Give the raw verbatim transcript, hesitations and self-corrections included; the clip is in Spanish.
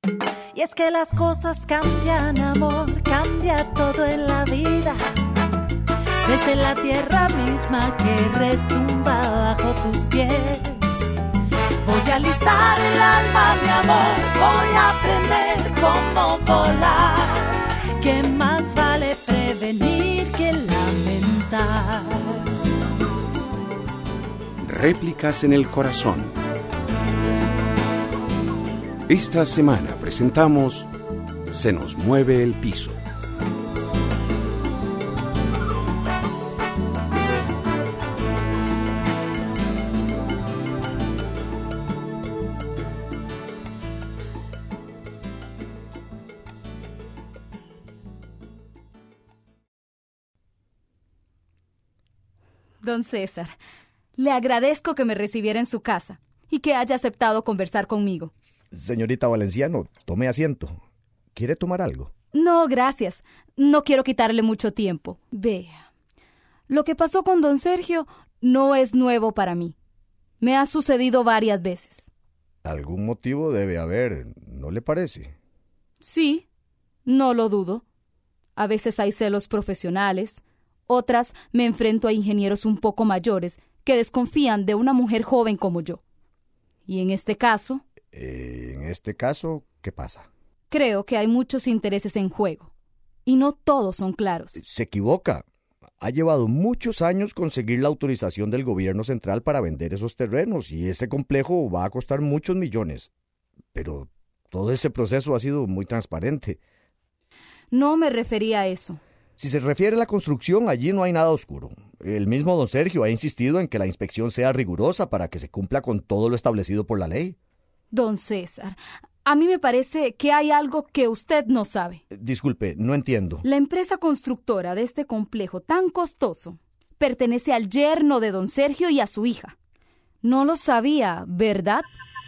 Y es que las cosas cambian, amor, cambia todo en la vida. Desde la tierra misma que retumba bajo tus pies. Voy a alistar el alma, mi amor, voy a aprender cómo volar. Que más vale prevenir que lamentar. Réplicas en el corazón. Esta semana presentamos Se nos mueve el piso. Don César, le agradezco que me recibiera en su casa y que haya aceptado conversar conmigo. Señorita Valenciano, tome asiento. ¿Quiere tomar algo? No, gracias. No quiero quitarle mucho tiempo. Vea, lo que pasó con don Sergio no es nuevo para mí. Me ha sucedido varias veces. Algún motivo debe haber, ¿no le parece? Sí, no lo dudo. A veces hay celos profesionales. Otras me enfrento a ingenieros un poco mayores que desconfían de una mujer joven como yo. Y en este caso... Eh, en este caso, ¿qué pasa? Creo que hay muchos intereses en juego. Y no todos son claros. Se equivoca. Ha llevado muchos años conseguir la autorización del gobierno central para vender esos terrenos y ese complejo va a costar muchos millones. Pero todo ese proceso ha sido muy transparente. No me refería a eso. Si se refiere a la construcción, allí no hay nada oscuro. El mismo don Sergio ha insistido en que la inspección sea rigurosa para que se cumpla con todo lo establecido por la ley. Don César, a mí me parece que hay algo que usted no sabe. Disculpe, no entiendo. La empresa constructora de este complejo tan costoso pertenece al yerno de don Sergio y a su hija. No lo sabía, ¿verdad?